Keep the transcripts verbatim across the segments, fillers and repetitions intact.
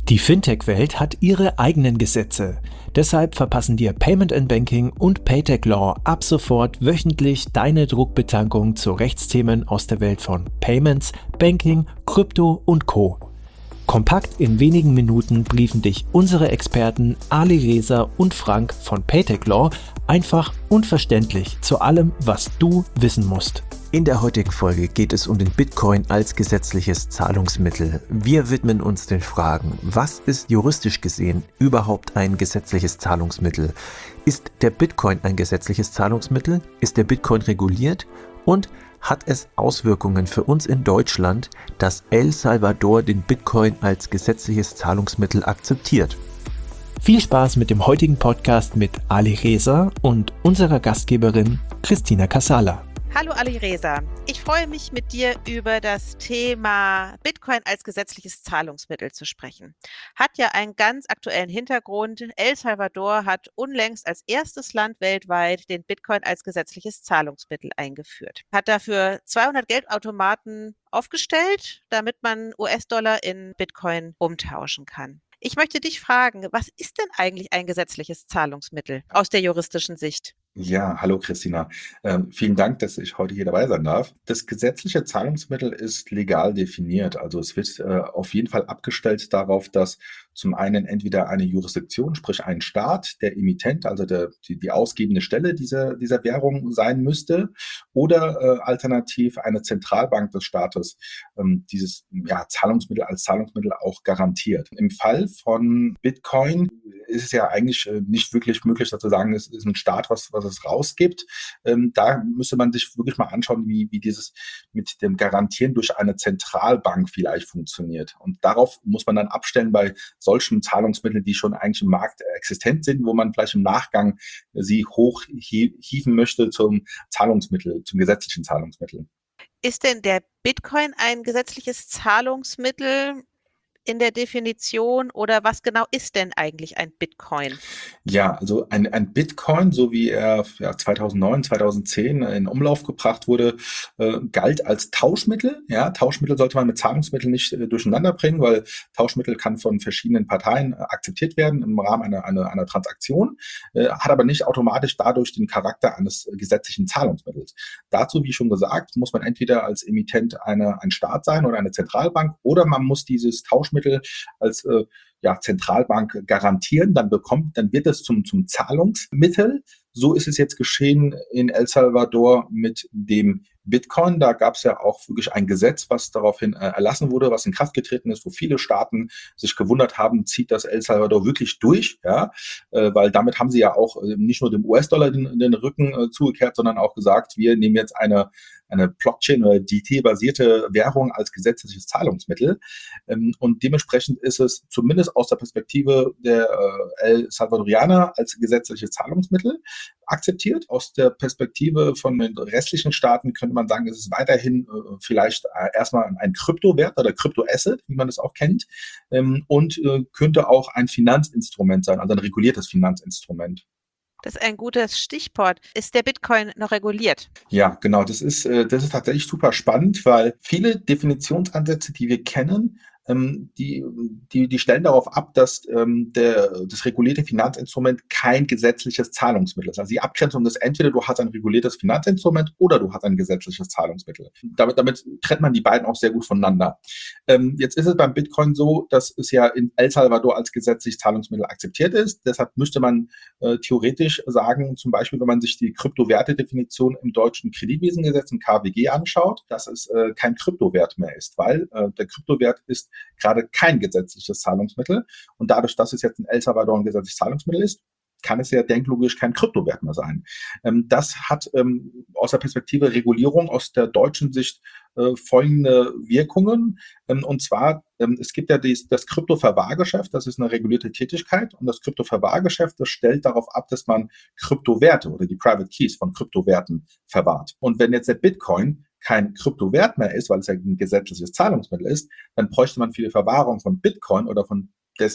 Die Fintech-Welt hat ihre eigenen Gesetze. Deshalb verpassen dir Payment and Banking und Paytech Law ab sofort wöchentlich deine Druckbetankung zu Rechtsthemen aus der Welt von Payments, Banking, Krypto und Co. Kompakt in wenigen Minuten briefen dich unsere Experten Ali Reza und Frank von Paytech Law einfach und verständlich zu allem, was du wissen musst. In der heutigen Folge geht es um den Bitcoin als gesetzliches Zahlungsmittel. Wir widmen uns den Fragen: Was ist juristisch gesehen überhaupt ein gesetzliches Zahlungsmittel? Ist der Bitcoin ein gesetzliches Zahlungsmittel? Ist der Bitcoin reguliert? Und hat es Auswirkungen für uns in Deutschland, dass El Salvador den Bitcoin als gesetzliches Zahlungsmittel akzeptiert? Viel Spaß mit dem heutigen Podcast mit Ali Reza und unserer Gastgeberin Christina Casala. Hallo Ali Reza, ich freue mich, mit dir über das Thema Bitcoin als gesetzliches Zahlungsmittel zu sprechen. Hat ja einen ganz aktuellen Hintergrund. El Salvador hat unlängst als erstes Land weltweit den Bitcoin als gesetzliches Zahlungsmittel eingeführt. Hat dafür zweihundert Geldautomaten aufgestellt, damit man U S-Dollar in Bitcoin umtauschen kann. Ich möchte dich fragen, was ist denn eigentlich ein gesetzliches Zahlungsmittel aus der juristischen Sicht? Ja, hallo Christina. Ähm, vielen Dank, dass ich heute hier dabei sein darf. Das gesetzliche Zahlungsmittel ist legal definiert. Also es wird äh, auf jeden Fall abgestellt darauf, dass zum einen entweder eine Jurisdiktion, sprich ein Staat, der Emittent, also der, die, die ausgebende Stelle dieser, dieser Währung sein müsste, oder äh, alternativ eine Zentralbank des Staates ähm, dieses ja, Zahlungsmittel als Zahlungsmittel auch garantiert. Im Fall von Bitcoin ist es ja eigentlich äh, nicht wirklich möglich, dazu sagen, es ist ein Staat, was, was es rausgibt. Ähm, da müsste man sich wirklich mal anschauen, wie, wie dieses mit dem Garantieren durch eine Zentralbank vielleicht funktioniert. Und darauf muss man dann abstellen bei solchen Zahlungsmitteln, die schon eigentlich im Markt existent sind, wo man vielleicht im Nachgang sie hochhieven möchte zum Zahlungsmittel, zum gesetzlichen Zahlungsmittel. Ist denn der Bitcoin ein gesetzliches Zahlungsmittel in der Definition, oder was genau ist denn eigentlich ein Bitcoin? Ja, also ein, ein Bitcoin, so wie er ja, zweitausendneun, zweitausendzehn in Umlauf gebracht wurde, äh, galt als Tauschmittel. Ja, Tauschmittel sollte man mit Zahlungsmitteln nicht äh, durcheinander bringen, weil Tauschmittel kann von verschiedenen Parteien äh, akzeptiert werden im Rahmen einer, einer, einer Transaktion, äh, hat aber nicht automatisch dadurch den Charakter eines äh, gesetzlichen Zahlungsmittels. Dazu, wie schon gesagt, muss man entweder als Emittent eine, ein Staat sein oder eine Zentralbank, oder man muss dieses Tauschmittel als äh, ja, Zentralbank garantieren, dann bekommt, dann wird es zum, zum Zahlungsmittel. So ist es jetzt geschehen in El Salvador mit dem Bitcoin. Da gab es ja auch wirklich ein Gesetz, was daraufhin äh, erlassen wurde, was in Kraft getreten ist, wo viele Staaten sich gewundert haben, zieht das El Salvador wirklich durch, ja, äh, weil damit haben sie ja auch äh, nicht nur dem U S-Dollar den, den Rücken äh, zugekehrt, sondern auch gesagt, wir nehmen jetzt eine eine Blockchain- oder D T-basierte Währung als gesetzliches Zahlungsmittel. Ähm, und dementsprechend ist es zumindest aus der Perspektive der äh, El Salvadorianer als gesetzliches Zahlungsmittel akzeptiert. Aus der Perspektive von den restlichen Staaten könnte man sagen, es ist weiterhin äh, vielleicht äh, erstmal ein Kryptowert oder Kryptoasset, wie man das auch kennt, ähm, und äh, könnte auch ein Finanzinstrument sein, also ein reguliertes Finanzinstrument. Das ist ein gutes Stichwort. Ist der Bitcoin noch reguliert? Ja, genau. Das ist, äh, das ist tatsächlich super spannend, weil viele Definitionsansätze, die wir kennen, ähm, die, die, die stellen darauf ab, dass ähm, der, das regulierte Finanzinstrument kein gesetzliches Zahlungsmittel ist. Also die Abgrenzung ist entweder du hast ein reguliertes Finanzinstrument oder du hast ein gesetzliches Zahlungsmittel. Damit, damit trennt man die beiden auch sehr gut voneinander. Ähm, jetzt ist es beim Bitcoin so, dass es ja in El Salvador als gesetzliches Zahlungsmittel akzeptiert ist. Deshalb müsste man äh, theoretisch sagen, zum Beispiel, wenn man sich die Kryptowertedefinition im deutschen Kreditwesengesetz, im K W G, anschaut, dass es äh, kein Kryptowert mehr ist, weil äh, der Kryptowert ist gerade kein gesetzliches Zahlungsmittel. Und dadurch, dass es jetzt in El Salvador ein gesetzliches Zahlungsmittel ist, kann es ja denklogisch kein Kryptowert mehr sein. Ähm, das hat ähm, aus der Perspektive Regulierung aus der deutschen Sicht äh, folgende Wirkungen. Ähm, und zwar, ähm, es gibt ja dies, das Kryptoverwahrgeschäft, das ist eine regulierte Tätigkeit. Und das Kryptoverwahrgeschäft, das stellt darauf ab, dass man Kryptowerte oder die Private Keys von Kryptowerten verwahrt. Und wenn jetzt der Bitcoin kein Kryptowert mehr ist, weil es ja ein gesetzliches Zahlungsmittel ist, dann bräuchte man für die Verwahrung von Bitcoin oder von dessen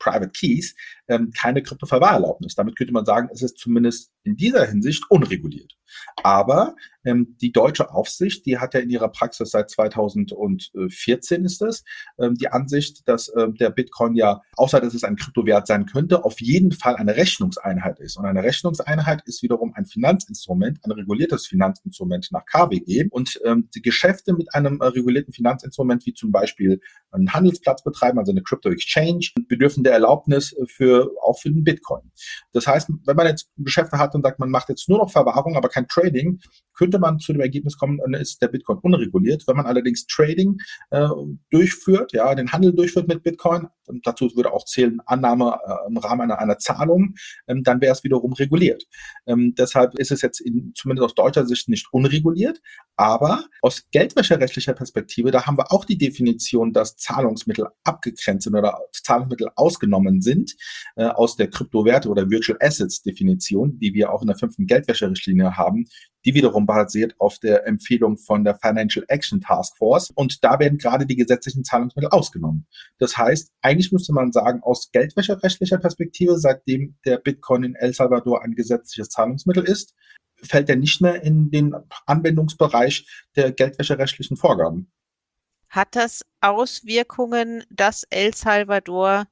Private Keys ähm, keine Kryptoverwahrerlaubnis. Damit könnte man sagen, es ist zumindest in dieser Hinsicht unreguliert. Aber ähm, die deutsche Aufsicht, die hat ja in ihrer Praxis seit zweitausendvierzehn ist es, ähm, die Ansicht, dass ähm, der Bitcoin ja, außer dass es ein Kryptowert sein könnte, auf jeden Fall eine Rechnungseinheit ist. Und eine Rechnungseinheit ist wiederum ein Finanzinstrument, ein reguliertes Finanzinstrument nach K W G. Und ähm, die Geschäfte mit einem äh, regulierten Finanzinstrument, wie zum Beispiel einen Handelsplatz betreiben, also eine Crypto Exchange, bedürfen der Erlaubnis für, auch für den Bitcoin. Das heißt, wenn man jetzt Geschäfte hat und sagt, man macht jetzt nur noch Verwahrung, aber kein Trading, könnte man zu dem Ergebnis kommen, dann ist der Bitcoin unreguliert. Wenn man allerdings Trading äh, durchführt, ja, den Handel durchführt mit Bitcoin, und dazu würde auch zählen Annahme äh, im Rahmen einer, einer Zahlung, ähm, dann wäre es wiederum reguliert. Ähm, deshalb ist es jetzt in, zumindest aus deutscher Sicht nicht unreguliert, aber aus geldwäscherechtlicher Perspektive, da haben wir auch die Definition, dass Zahlungsmittel abgegrenzt sind oder Zahlungsmittel ausgenommen sind äh, aus der Kryptowerte oder Virtual Assets Definition, die wir auch in der fünften Geldwäscherichtlinie haben, die wiederum basiert auf der Empfehlung von der Financial Action Task Force. Und da werden gerade die gesetzlichen Zahlungsmittel ausgenommen. Das heißt, eigentlich müsste man sagen, aus geldwäscherechtlicher Perspektive, seitdem der Bitcoin in El Salvador ein gesetzliches Zahlungsmittel ist, fällt er nicht mehr in den Anwendungsbereich der geldwäscherechtlichen Vorgaben. Hat das Auswirkungen, dass El Salvador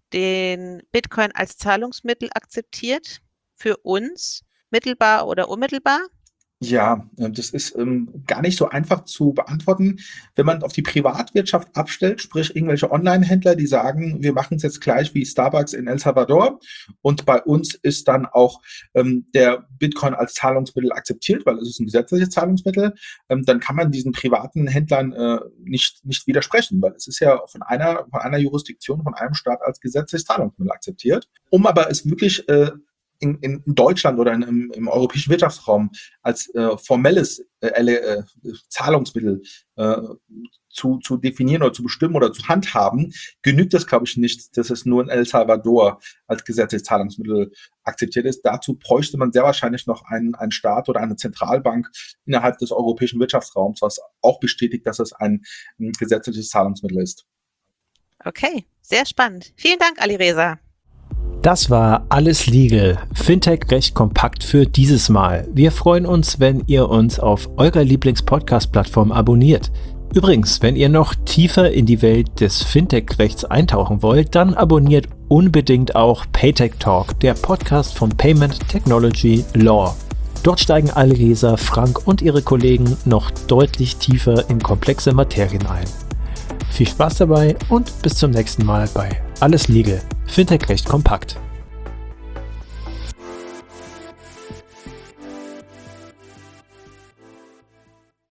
den Bitcoin als Zahlungsmittel akzeptiert? Für uns, mittelbar oder unmittelbar? Ja, das ist ähm, gar nicht so einfach zu beantworten. Wenn man auf die Privatwirtschaft abstellt, sprich irgendwelche Online-Händler, die sagen, wir machen es jetzt gleich wie Starbucks in El Salvador und bei uns ist dann auch ähm, der Bitcoin als Zahlungsmittel akzeptiert, weil es ist ein gesetzliches Zahlungsmittel, ähm, dann kann man diesen privaten Händlern äh, nicht, nicht widersprechen, weil es ist ja von einer, von einer Jurisdiktion, von einem Staat als gesetzliches Zahlungsmittel akzeptiert. Um aber es wirklich äh, In, in Deutschland oder in, im, im europäischen Wirtschaftsraum als äh, formelles äh, äh, Zahlungsmittel äh, zu, zu definieren oder zu bestimmen oder zu handhaben, genügt das, glaube ich, nicht, dass es nur in El Salvador als gesetzliches Zahlungsmittel akzeptiert ist. Dazu bräuchte man sehr wahrscheinlich noch einen, einen Staat oder eine Zentralbank innerhalb des europäischen Wirtschaftsraums, was auch bestätigt, dass es ein, ein gesetzliches Zahlungsmittel ist. Okay, sehr spannend. Vielen Dank, Alireza. Das war Alles Legal, Fintech recht kompakt für dieses Mal. Wir freuen uns, wenn ihr uns auf eurer Lieblings-Podcast-Plattform abonniert. Übrigens, wenn ihr noch tiefer in die Welt des Fintech-Rechts eintauchen wollt, dann abonniert unbedingt auch Paytech Talk, der Podcast von Payment Technology Law. Dort steigen Alireza, Frank und ihre Kollegen noch deutlich tiefer in komplexe Materien ein. Viel Spaß dabei und bis zum nächsten Mal bei Alles Legal, Fintech recht kompakt.